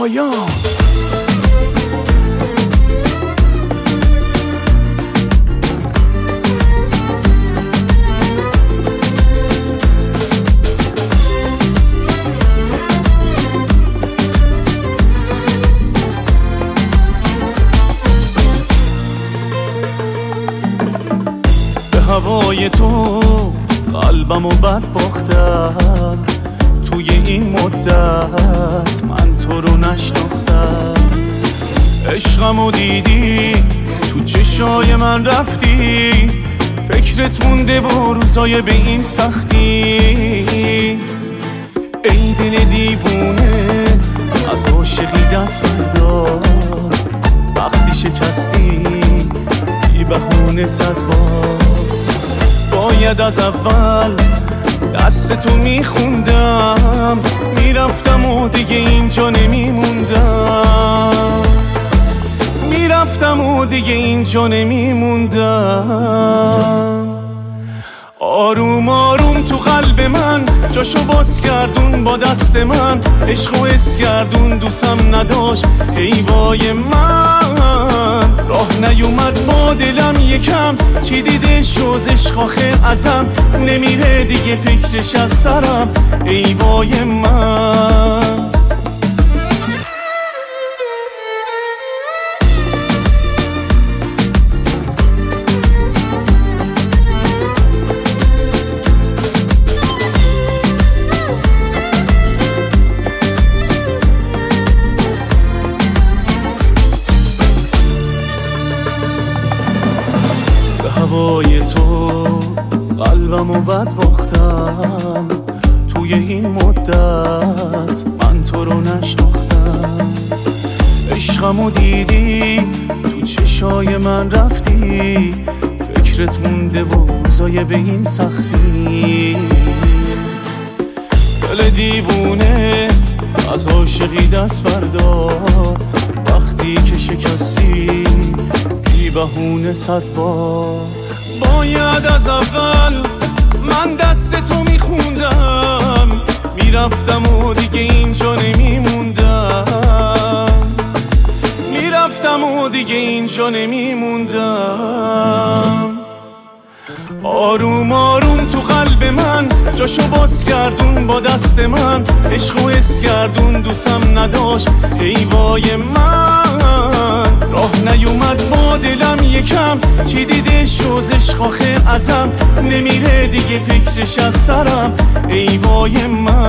شایان. هوای تو قلبمو بد باختم، توی این مدت من تو رو نشناختم. عشقمو دیدی تو چشای من رفتی، فکرت مونده و روزای به این سختی. ای دل دیوونه از عاشقی دست بردار، وقتی شکستی بی بهونه 100 بار. باید از اول دست تو میخوندم، میرفتم و دیگه اینجا نمیموندم، میرفتم و دیگه اینجا نمیموندم. آروم آروم تو قلب من جاشو باز کردون با دست من، عشقو حس کردون دوستم نداشت ای وای من. راه نیومد با دلم یکم، چی دیده شوز عشق آخه ازم نمیره دیگه فکرش از سرم ای وای من. هوای تو قلبمو بد باختم، توی این مدت من تو رو نشناختم. عشقمو دیدی تو چشای من رفتی، فکرت مونده و روزای به این سختی. دل دیوونه از عاشقی دست بردار، وقتی که شکستی بی بهونه 100 بار. باید از اول من دست تو میخوندم، میرفتم و دیگه اینجا نمیموندم، میرفتم و دیگه اینجا نمیموندم. آروم آروم تو قلب من جاشو باز کردون با دست من، عشقو حس کردون دوستم نداشت ای وای من. راه نیومد با دلم یکم، چی دیده شوز عشق آخه ازم نمیره دیگه فکرش از سرم ای وای من.